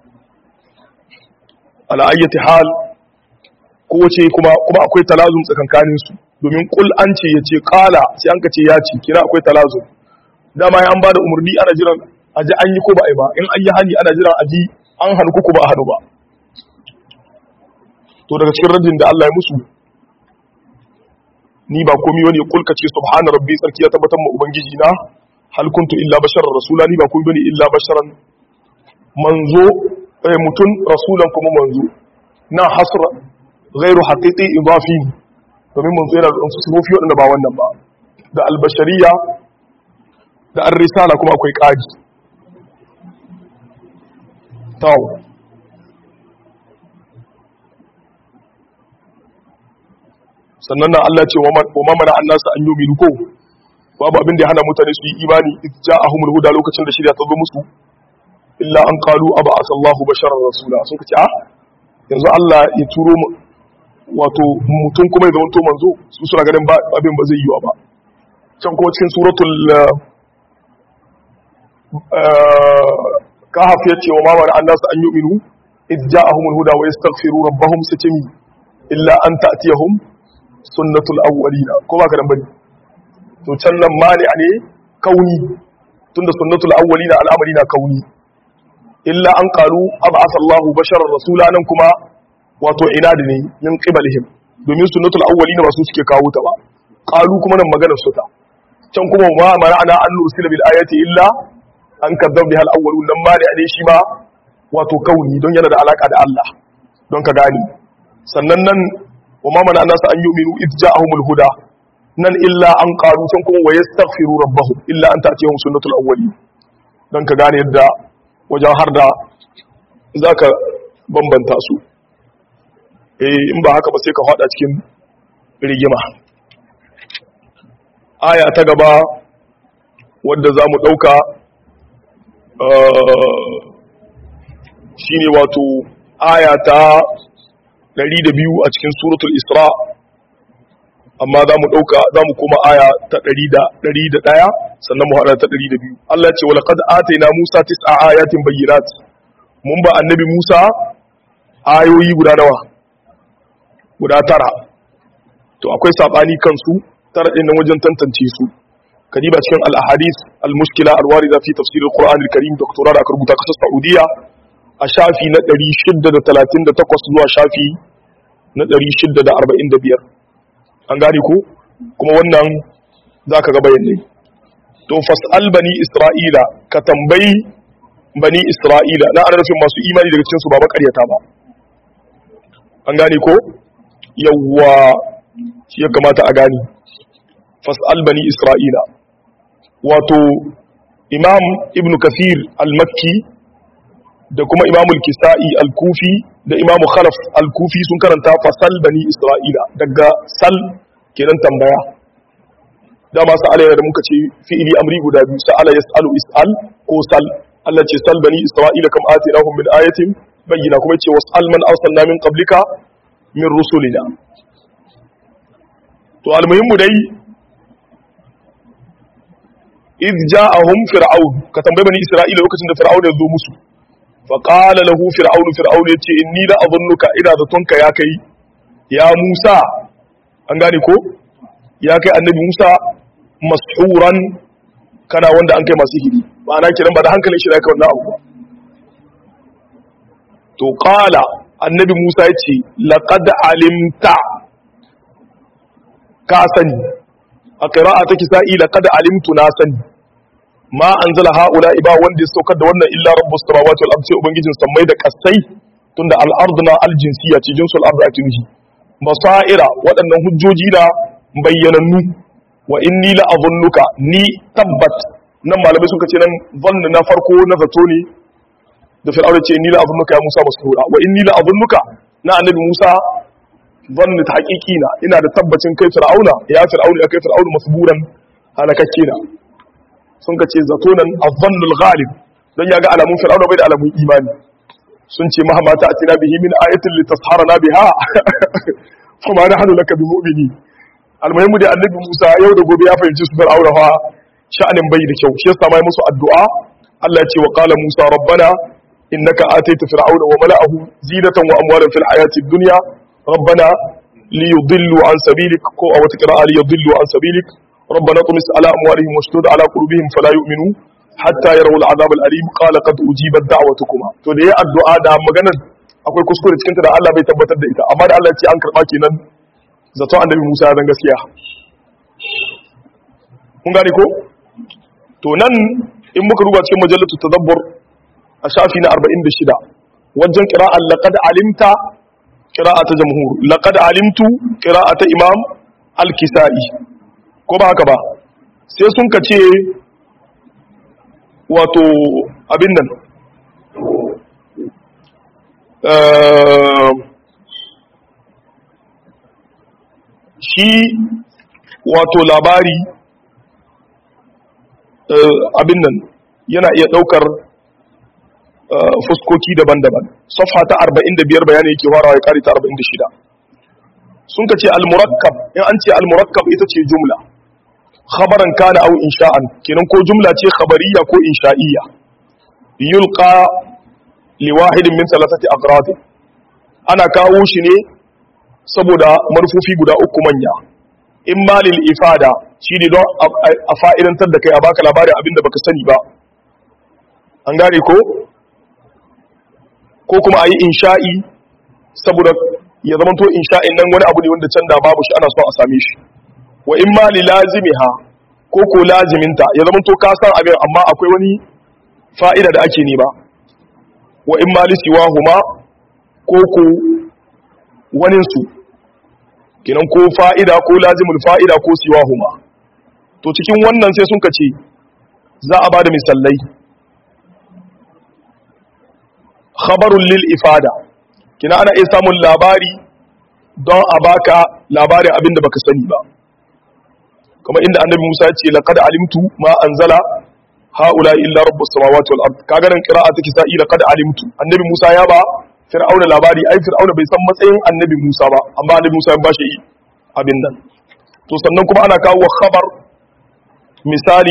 ala ayyati hal kowace kuma akwai talazum tsakankanin su domin kul an ce yace qala sai an kace ya ce kira akwai talazum dama ya an bada umurni ana jiran aji an yi ko ba ai ba in an yi hani ana jiran aji an hanu ko ba a hanu ba. To daga cikin radin da Allah ya musu ni ba komai wani kul kace subhana rabbi sarki ya tabbatar ma ubangiji na hal kuntu illa basharar rasula ni ba komai bane illa basharan manzo mutun rasulan kuma manzo na hasra ghairu haqiqi idafi domin manzo yana da su sifofi wadanda ba wannan ba da albashariya da ar-risala kuma akwai kaji taw sannan nan Allah ce wa ma mana annasu an yu'minu ko babu abin da ya hana mutane su yi imani ja'ahumul huda lokacin da shirya ta zo musu illa an qalu ab'atha Allahu basharan rasula sun kace yanzu Allah ya turo wato mutum kuma ya zama to manzo su suna ganin ba abin ba zai yiwa ba can kuma cikin suratul kahf yace wa ma mana annasu an yu'minu id ja'ahumul huda wa yastaghfiru rabbahum satami illa an ta'tiyahum sunnatul awwalina ko ba ka dan bane to can nan mani ne kauni tunda sunnatul awwalina al'amari na kauni illa an qalu ab'atha Allahu basharan rasula nan kuma wato inadi ne min qibalihim domin sunnatul awwalina ba su suke kawo ta ba qalu kuma nan maganar su ta can kuma ma mara'ana an nursila bil ayati illa an kadzab biha al awwalun nan mani ne shi ma wato kauni don yana da alaka da Allah don ka gani sannan nan wa ma mana nasu an yu'minu id ja'ahumul huda nan illa an qalu can kuma wa yastaghfiru rabbahum illa an ta'tiyahum sunnatul awwalin dan ka gane yadda wajen har da zaka bambanta su in ba haka ba sai ka fada cikin rigima. Aya ta gaba wadda zamu dauka shine wato aya ta 102 a cikin suratul Isra amma za mu koma aya ta 101 sannan mu hada ta 102. Allah ya ce walaqad atayna Musa 9 ayatin bayyinat mun ba annabi Musa ayoyi guda nawa guda 9 to akwai sabani kansu tara din nan wajen tantance su kadiba cikin al-ahadith al-mushkila al-warida fi tafsir al-Qur'an al-Karim doktora da aka rubuta kasar Saudiya a shafi na 638 zuwa shafi na 645 an gane ko kuma wannan za ka ga bayanai to fas'al bani isra'ila ka tambayi bani isra'ila na ana nufin masu imani daga cikinsu ba makaryata ba an gane ko yawwa shi ya kamata a gani fas'al bani isra'ila wato imam ibn kathir al-makki da kuma imamul kisa'i al-kufi da imamu khalaf al-kufi sun karanta fasal bani isra'ila daga sal kenan tambaya da masu alayya da muka ce fi'ili amri guda biyu sa'ala yas'alu is'al ko sal Allah ce sal bani isra'ila kam atinahum min ayatin bayyina kuma ce was'al man arsalna min qablika min rusulina to almuhimmu dai idh ja'ahum fir'aun ka tambaye bani isra'ila lokacin da fir'aun ya zo musu fa qala lahu fir'aun yace inni la adhunnuka ida zatonka ya kai ya Musa an gane ko ya kai annabi Musa mashuran kana wanda an kai masu hidi ma'ana kiran ba da hankalin shi da kai wannan abu to qala annabi Musa yace laqad alimta ka sani a qira'ata kisa'i laqad alimtu na sani ma anzala haula iba wanda ya saukar da wannan illa rabbus samawati wal ardi ubangijin sammai da kasai tunda al arduna al jinsiyya ce jinsul ardi atihi basaira waɗannan hujjoji da bayyanannu wa inni la adhunnuka ni tabbat nan malamai suka ce nan zanna na farko na zato ne da fir'auna ce inni la adhunnuka ya Musa masrura wa inni la adhunnuka na annabi Musa zanna ta haqiqina ina da tabbacin kai fir'auna ya kai fir'auna masburan halakakke na sun ka ce zato nan azzannul ghalib don ya ga alamun fir'auna bai da alamun imani sun ce mahama ta atina bihi min ayatin litasharana biha fa ma nahnu laka bimu'mini almuhimmu da annabi Musa yau da gobe ya fahimci su fir'auna fa sha'anin bai da kyau shi yasa mai musu addu'a Allah ya ce wa qala Musa rabbana innaka ataita fir'auna wa mala'ahu zinatan wa amwalan fil hayatid dunya rabbana liyudillu an sabilik ko a wata qira'a liyudillu an sabilik ربنا طمس على أموالهم واشدد على قلوبهم فلا يؤمنوا حتى يروا العذاب الأليم قال قد أجيبت دعوتكما to da ya addu'a da maganar akwai kuskure cikin ta da Allah bai tabbatar da ita amma da Allah ya ce an karba kenan zato annabi Musa ya zan gaskiya kun gane ko to nan in muka duba cikin majallatu tadabbur a shafi na 46 wajen qira'an laqad alimta qira'ata jamhur laqad alimtu qira'ata imam al-kisa'i ko ba haka ba sai sun ka ce wato abin nan shi wato labari abin nan yana iya daukar fuskoki daban-daban safha ta 45 bayani yake farawa ya kare ta 46 sun ka ce al-murakkab in an ce al-murakkab ita ce jumla khabaran kana aw insha'an kenan ko jumla ce khabariya ko insha'iyya yulqa li wahidin min thalathati aqrad ana kawo shi ne saboda marfufi guda uku manya imma lil ifada shine don a fa'idantar da kai a baka labarin abinda baka sani ba an gane ko kuma ayi insha'i saboda ya zama to insha'in nan wani abu ne wanda can da babu shi ana so a same shi wa in ma li lazimiha ko laziminta ya zama to ka san abin amma akwai wani fa'ida da ake nema wa in ma li siwahuma ko wanin su kenan ko fa'ida ko lazimul fa'ida ko siwahuma to cikin wannan sai sun kace za a bada misalai khabarul lil ifada kina ana iya samun labari don a baka labarin abin da baka sani ba kuma inda annabi Musa ya ce laqad alimtu ma anzala haula illa rabbus samawati wal ard kaga nan qira'a take sa'i laqad alimtu annabi Musa ya ba fir'auna labari ai fir'auna bai san matsayin annabi Musa ba amma annabi Musa ya bashi abin nan to sannan kuma ana kawo khabar misali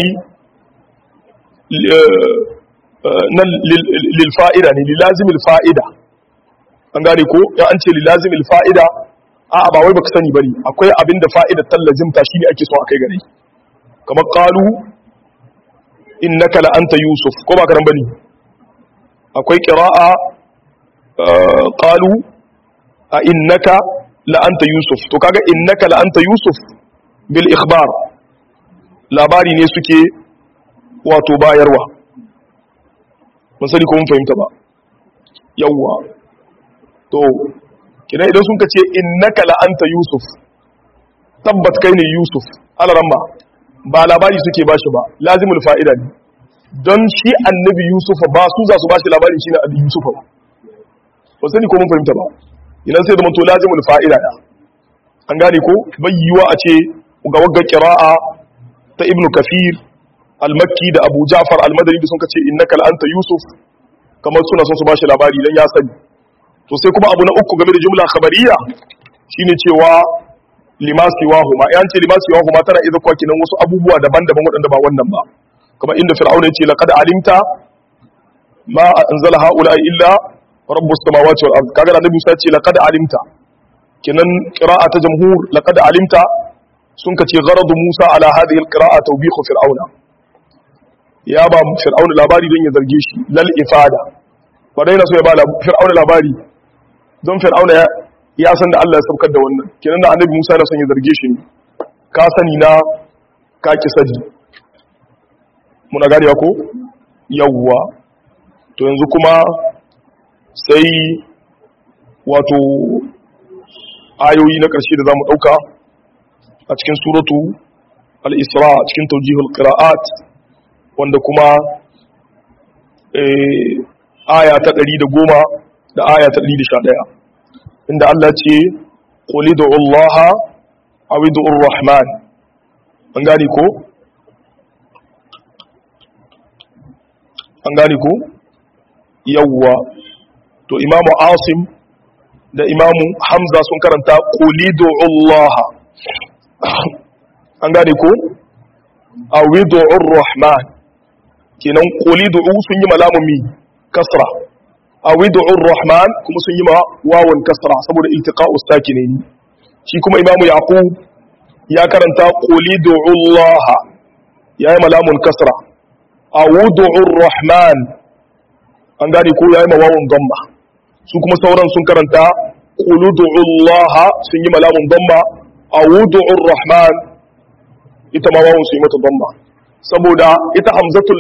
nan lil fa'ida ne lilazimil fa'ida an gane ko ya an ce lilazimil fa'ida a'a ba wai baka sani bane akwai abin da fa'idar tallazimta shine ake so a kai gare kamar qalu innaka la anta yusuf ko ba karan bane akwai qira'a qalu a innaka la anta yusuf to kaga innaka la anta yusuf bil ikhbar labari ne suke wato bayarwa mun sani ko mun fahimta ba yawwa to kina idan sun kace innaka la anta yusuf tabbat kai ne yusuf alaramma ba labari suke bashi ba lazimul fa'ida ne don shi annabi Yusuf ba su za su bashi labarin shi na annabi Yusuf ba sani ko mun fahimta ba idan sai zama to lazimul fa'ida da an gane ko bayyuwa a ce ga wagga qira'a ta Ibn Kathir al-Makki da Abu Ja'far al-Madani da sun kace innaka anta Yusuf kamar suna son su bashi labari dan ya sani to sai kuma abu na uku game da jumla khabariya shine cewa limasi wahuma yan ce limasi wahuma tana idan kwa kinan wasu abubuwa daban-daban waɗanda ba wannan ba kamar inda fir'auna yace laqad alimta ma anzala haula illa rabbus samawati wal ard kaga annabi Musa yace laqad alimta kinan qira'a ta jamhur laqad alimta sun kace gharadu Musa ala hadhihi al-qira'a tawbihu fir'auna ya ba fir'auna labari don ya zarge shi lal ifada wadai na so ya ba fir'auna labari don fir'auna ya san da Allah ya saukar da wannan kenan da annabi Musa yana son ya zarge shi ne ka sani na ka ki sani muna gariya ko yawwa to yanzu kuma sai wato ayoyi na ƙarshe da zamu dauka a cikin suratu al-Isra cikin tawjihul qira'at wanda kuma aya ta 110 da aya ta 111 inda Allah ce qul ud'u Allaha aw ud'u ar-Rahman an gane ko yawwa to imamu Asim da imamu Hamza sun karanta qul ud'u Allaha an gane ko aw ud'u ar-Rahman kenan qul ud'u sun yi malamun mi kasra aw ud'u ar-Rahman kuma sun yi ma wawan kasra saboda iltiqa'us sakinaini shi kuma imamu Yaqub ya karanta qul ud'u Allah yayi malamun kasra aw ud'u ar-Rahman an gane ko yayi ma wawan damma su kuma sauran sun karanta qul ud'u Allah sun yi malamun damma aw ud'u ar-Rahman ita ma wawan su yi mata damma saboda ita hamzatul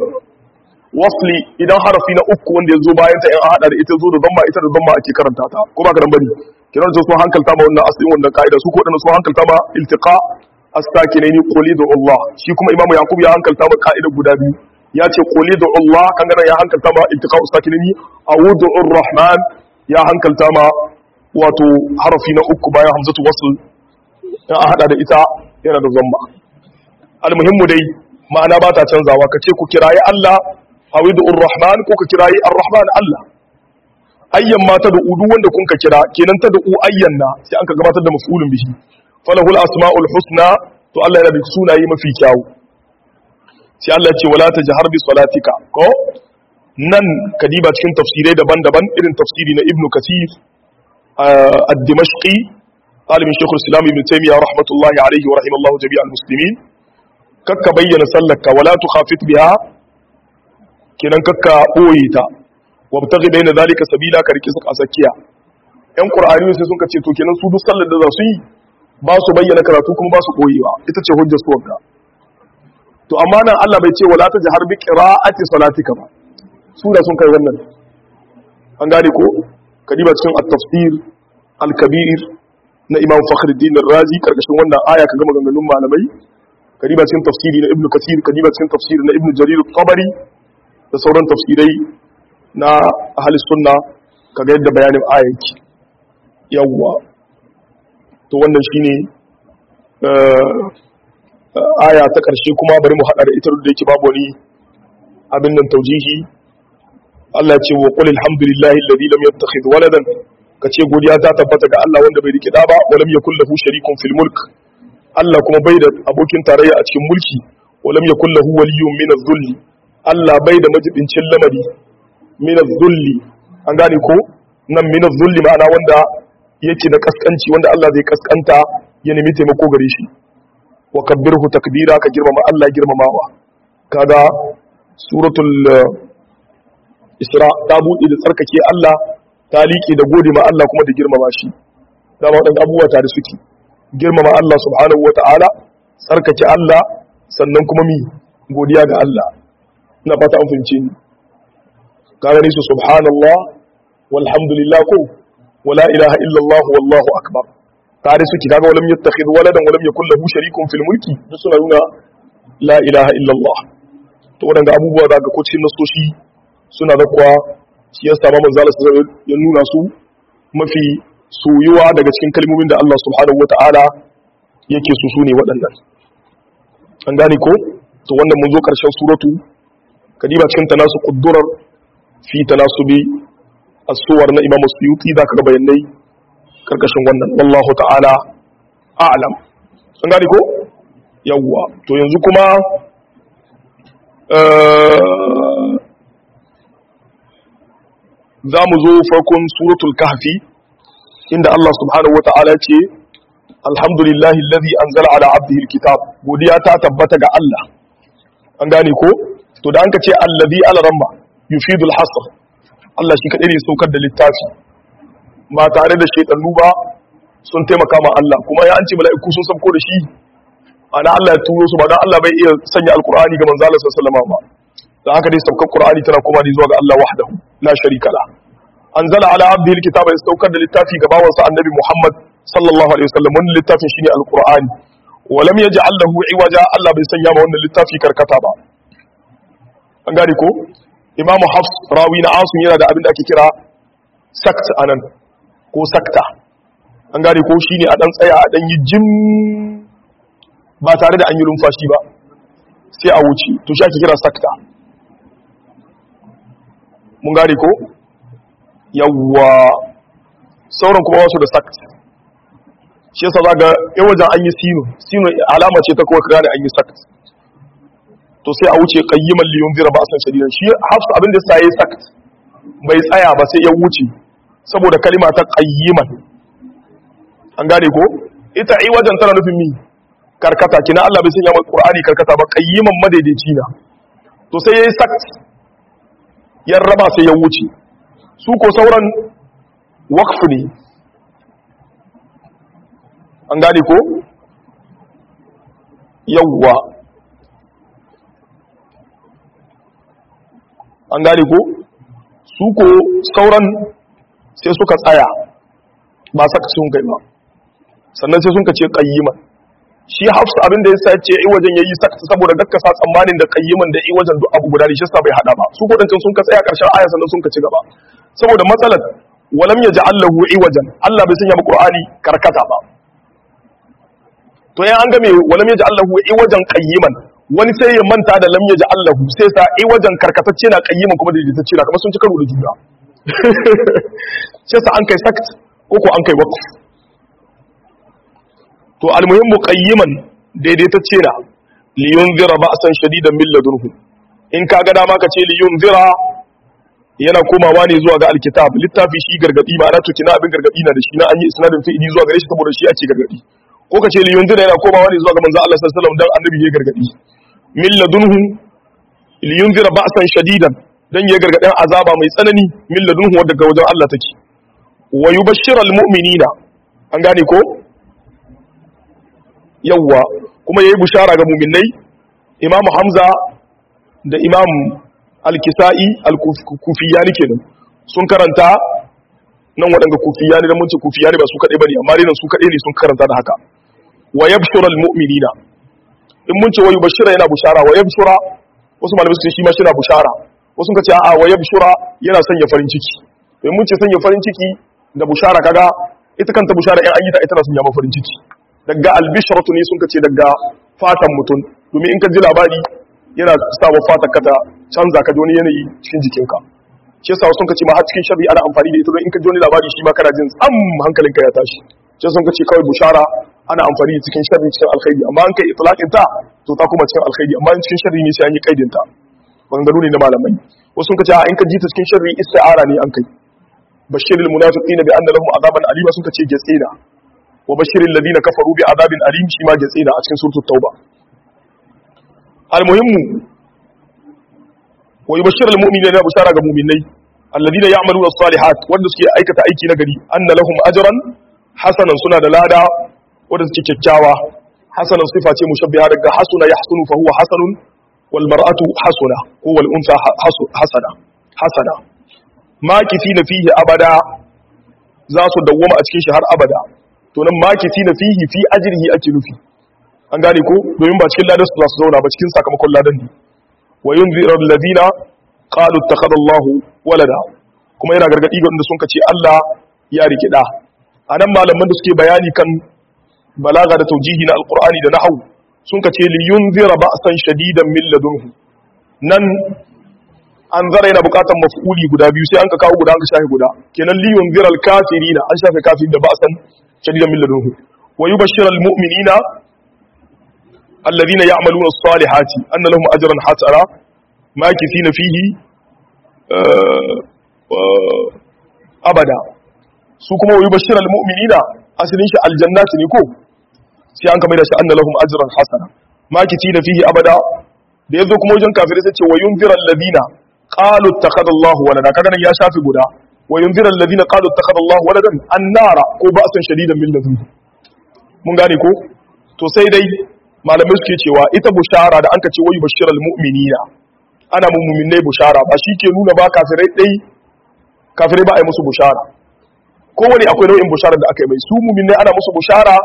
wasli idan harafi na uku wanda ya zo bayan ta in an hada da ita zo da zamma ita da zamma ake karanta ta ko ba ka dan bane kiran su sun hankalta ma wannan asalin wannan kaida su ko wadannan sun hankalta ma iltiqa as-sakinaini qulidu Allah shi kuma imamu yaqub ya hankalta ma kaida guda biyu ya ce qulidu Allah kan ga ya hankalta ma iltiqa as-sakinaini awudu ar-rahman ya hankalta ma wato harafi na uku bayan hamzatu wasl in an hada da ita yana da zamma al-muhimmu dai ma'ana ba ta canzawa kace ku kirayi Allah awidu ar-rahman ko ka kirayi ar-rahman Allah ayyan ma ta da udu wanda kun ka kira kenan ta da u ayyanna sai an ka gabatar da maf'ulun bihi falahul asmaul husna to Allah yana da sunaye mafi kyawu sai Allah ya ce wala tajhar bi salatika ko nan kadiba cikin tafsirai daban-daban irin tafsiri na ibnu kathir ad-dimashqi alimin shaykhul islam ibn taymiyyah rahmatullahi alayhi wa rahimallahu jami'al muslimin kakka bayyana sallarka wala tukhafit biha kenan kakka boye ta wabtaghi bayna zalika sabila ka riki saka sakiya yan qur'ani sai sun kace to kenan su duk sallar da za su yi ba su bayyana karatu kuma ba su boyewa ita ce hujjar su wanda to amma nan Allah bai ce wala tajhar bi qira'ati salatika ba su da sun kai wannan an gane ko kadiba cikin at-tafsir al-kabir na Imam Fakhruddin Ar-Razi karkashin wannan aya kaga maganganun malamai kadiba cikin tafsiri na Ibn Kathir kadiba cikin tafsiri na Ibn Jarir al-Tabari da sauran tafsirai na ahli sunna kaga yadda bayanin ayaki yawwa to wannan shine aya ta karshe kuma bari mu hada da ita da yake babu wani abin nan taujihi Allah ya ce wa qul alhamdulillahi alladhi lam yattakhidh waladan kace godiya ta tabbata ga Allah wanda bai rike da ba wa lam yakul lahu sharikun fil mulk Allah kuma bai da abokin tarayya a cikin mulki wa lam yakul lahu waliyyun min adh-dhulli Allah bai da majibincin lamari min adh-dhulli an gane ko nan min adh-dhulli ma'ana wanda yake da kaskanci wanda Allah zai kaskanta ya nemi taimako gare shi wa kabbirhu takbira ka girmama Allah girmamawa kaga suratul Isra ta buɗe da tsarkake Allah ta liƙe da gode ma Allah kuma da girmama shi dama waɗanda abubuwa tare suke girmama Allah subhanahu wata'ala tsarkake Allah sannan kuma mi godiya ga Allah ina fata an fahimce ni kaga ne su subhanallah walhamdulillah ko wala ilaha illallah wallahu akbar tare suke kaga walam yattakhidh waladan walam yakul lahu sharikun fil mulki duk suna nuna la ilaha illallah to wadanda abubuwa daga ko cikin nasoshi suna da kuwa shi ya sama manzo Allah ya nuna su mafi soyuwa daga cikin kalmomin da Allah subhanahu wata'ala yake su ne waɗannan an gane ko to wannan mun zo karshen suratu kadiba cikin tanasu quddurar fi tanasubi as-suwar na Imam Suyuti da ka bayanai karkashin wannan wallahu ta'ala a'lam an gane ko yawwa to yanzu kuma za mu zo farkon suratul kahfi inda Allah subhanahu wata'ala ce alhamdulillahi alladhi anzala ala abdihi alkitab godiya ta tabbata ga Allah an gane ko to da an ka ce alladhi al-ramma yufidul hasr Allah shi kadai ne saukar da littafi ba tare da shaytanu ba sun taimaka ma Allah kuma ya an ce mala'iku sun sabko da shi ana Allah ya turo su ba dan Allah bai iya sanya alqur'ani ga manzo Allah sallallahu alaihi wasallam ba dan haka dai saukar qur'ani tana koma ne zuwa ga Allah wahdahu la sharika la anzala ala abdihi alkitaba ya saukar da littafi ga bawansa annabi Muhammad sallallahu alaihi wasallam wannan littafin shine alqur'ani wa lam yaj'al lahu iwaja Allah bai sanya ma wannan littafi karkata ba an gane ko Imam Hafs rawi na Asim yana da abin da ake kira sakt anan ko sakta an gane ko shine a dan tsaya a dan yi jim ba tare da an yi lumfashi ba sai a wuce to shi ake kira sakta mun gane ko yawwa sauran kuma wasu da sakt shi yasa zaga yau wajen an yi sino alama ce ta kawai gane an yi sakt to sai a wuce qayyiman li yunzira ba'san shadidan shi Hafs abin da sai yayi sakt bai tsaya ba sai ya wuce saboda kalima ta qayyiman an gane ko ita ai wajen tana nufin mi karkata kina Allah bai sanya mai Qur'ani karkata ba qayyiman madaidaici na to sai yayi sakt ya raba sai ya wuce su ko sauran waqf ne an gane ko yawwa an gane ko su ko sauran sai suka tsaya ba saka sun kai ba sannan sai sun ka ce qayyiman shi Hafs abin da yasa ce ai wajen yayi saka saboda gakkasa tsammanin da qayyiman da ai wajen duk abu guda ne shi yasa bai hada ba su ko dancin sun ka tsaya karshen aya sannan sun ka ci gaba saboda matsalar walam yaj'al lahu iwajan Allah bai sanya mu Qur'ani karkata ba to yan an ga me walam yaj'al lahu iwajan qayyiman wani sai ya manta da lam yaj'al lahu sai sa iwajan karkatacce na qayyiman kuma daidaitacce na kuma sun ci karo da juna sai sa an kai sakt ko an kai waqf to almuhimmu qayyiman daidaitacce na li yunzira ba'san shadidan min ladunhu in ka ga dama ka ce li yunzira yana komawa ne zuwa ga alkitab littafi shi gargadi ma'ana to kina abin gargadi na da shi na an yi isnadin fi'ili zuwa gare shi saboda shi ake gargadi ko ka ce li yunzira yana komawa ne zuwa ga manzo Allah sallallahu alaihi wasallam dan annabi ya gargadi min ladunhu li yunzira ba'san shadidan dan ya gargadin azaba mai tsanani min ladunhu wadda ga wajen Allah take wa yubashshiral mu'minina an gane ko yawwa kuma yayi bushara ga mu'minai imamu Hamza da imam al-Kisa'i al-Kufiyani kenan sun karanta nan waɗanda Kufiyani da mun ce Kufiyani ba su kadai bane amma dai su kadai ne sun karanta da haka wa yabshural mu'minina in mun ce wa yubashshira yana bushara wa yabshura wasu malamai suka ce shi ma shi na bushara wasu suka ce a'a wa yabshura yana sanya farin ciki to in mun ce sanya farin ciki da bushara kaga ita kanta bushara in an yi ta ita na sanya farin ciki daga albishratu ne sun ce daga fatan mutum domin in ka ji labari yana sawa fatar ka ta canza ka ji wani yanayi cikin jikinka shi yasa sun ce ma har cikin sharri ana amfani da ita don in ka ji wani labari shi ma kana jin tsam hankalinka ya tashi shi sun ce kawai bushara ana amfani cikin sharri cikin alkhairi amma an kai itlaqin ta to ta kuma cikin alkhairi amma cikin sharri ne sai an yi kaidin ta bangaru ne na malamai wasu sun ce in ka ji ta cikin sharri isti'ara ne an kai bashirul munafiqina bi anna lahum azaban alima sun ce gatsina wa bashirul ladina kafaru bi azabin alim shi ma gatsina a cikin suratul tauba almuhimmu wa yubashshirul mu'minina bushara ga mu'minai alladina ya'maluna as-salihat wanda suke aikata aiki na gari anna lahum ajran hasanan suna da lada wanda suke kyakkyawa hasanan sifa ce mushabbiha daga hasuna yahsunu fa huwa hasanun wal mar'atu hasuna ko wal unsa hasana makithina fihi abada za su dawwama a cikin shi har abada to nan makithina fihi fi ajrihi ake nufi an gane ko domin ba cikin ladan su za su zauna ba cikin sakamakon ladan ne wa yunziru alladhina qalu ittakhadha Allahu walada kuma yana gargadi ga wanda sun kace Allah ya riki da anan malaman da suke bayani kan balaga da taujihi na alqur'ani da nahwu sun kace li yunzira ba'san shadidan min ladunhu nan an zara yana bukatar maf'uli guda biyu sai an ka kawo guda an ka shafe guda kenan li yunzira al-kafirina an shafe kafir da ba'san shadidan min ladunhu wa yubashshira al-mu'minina alladhina ya'maluna as-salihati anna lahum ajran hasana makithina fihi abada su kuma wa yubashshira al-mu'minina asalin shi aljannati ne ko sai an kamar da shi anna lahum ajran hasana makithina fihi abada da yazo kuma wajen kafirai sai ce wa yunzira alladhina qalu ittakhadha Allahu walada kaga nan ya shafi guda wa yunzira alladhina qalu ittakhadha Allahu waladan annara ko ba'san shadidan min ladun mun gane ko to sai dai malamai suke cewa ita bushara da anka ce wa yubashshiral mu'minina ana mu'minai bushara ba shi ke nuna ba kafirai ba a yi musu bushara kowane akwai nau'in bushara da aka yi mai su mu'minai ana musu bushara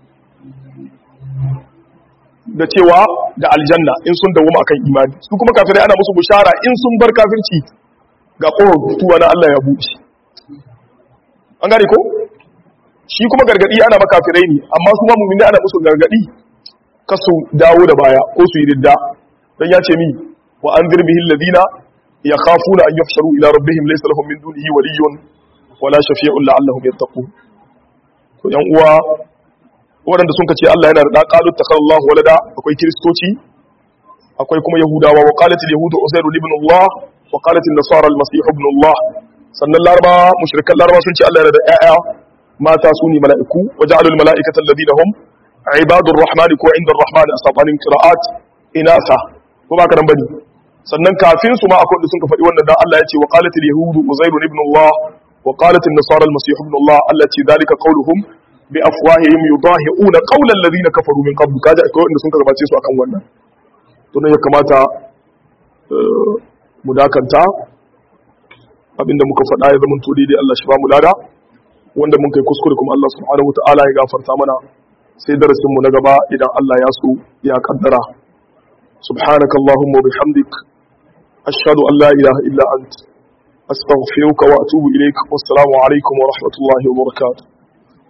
da cewa da aljanna in sun dawo akan imani su kuma kafirai ana musu bushara in sun bar kafirci ga ƙohon tuwa na Allah ya buɗe an gane ko shi kuma gargadi ana makafirai ne amma su ma mu'mini ana musu gargadi kasu dawo da baya ko su yi ridda dan ya ce mi wa anzir bihi alladhina yakhafuna an yuhsharu ila rabbihim laysa lahum min dunihi waliyyun wala shafi'un la'allahum yattaqun to yan uwa waɗanda sun kace Allah yana da qalu takallahu walada akwai kristoci akwai kuma yahudawa wa qalat al-yahudu uzairu ibn Allah wa qalat an-nasara al-masih ibn Allah sannan laraba mushrikan laraba sun ce Allah yana da ƴaƴa mata su ne mala'iku wa ja'alul mala'ikata alladhina hum ibadur rahmani ko inda ar-rahmani asabanin qira'at inasa ko ba ka nan bane sannan kafin su ma akwai wanda sun ka faɗi wannan dan Allah ya ce wa qalat al-yahudu uzairu ibn Allah wa qalat an-nasara al-masih ibn Allah Allah ce dalika qawluhum bi afwahihim yudahi'una qawla alladhina kafaru min qabl kaje akwai wanda sun ka gabace su akan wannan to ne ya kamata mu dakanta abinda muka faɗa ya zama to daidai Allah shi ba mu lada wanda mun kai kuskure kuma Allah subhanahu wataala ya gafarta mana sai darasin mu na gaba idan Allah ya so ya kaddara subhanakallahumma wa bihamdik ashhadu an la ilaha illa ant astaghfiruka wa atubu ilaik wassalamu alaikum wa rahmatullahi wa barakatuh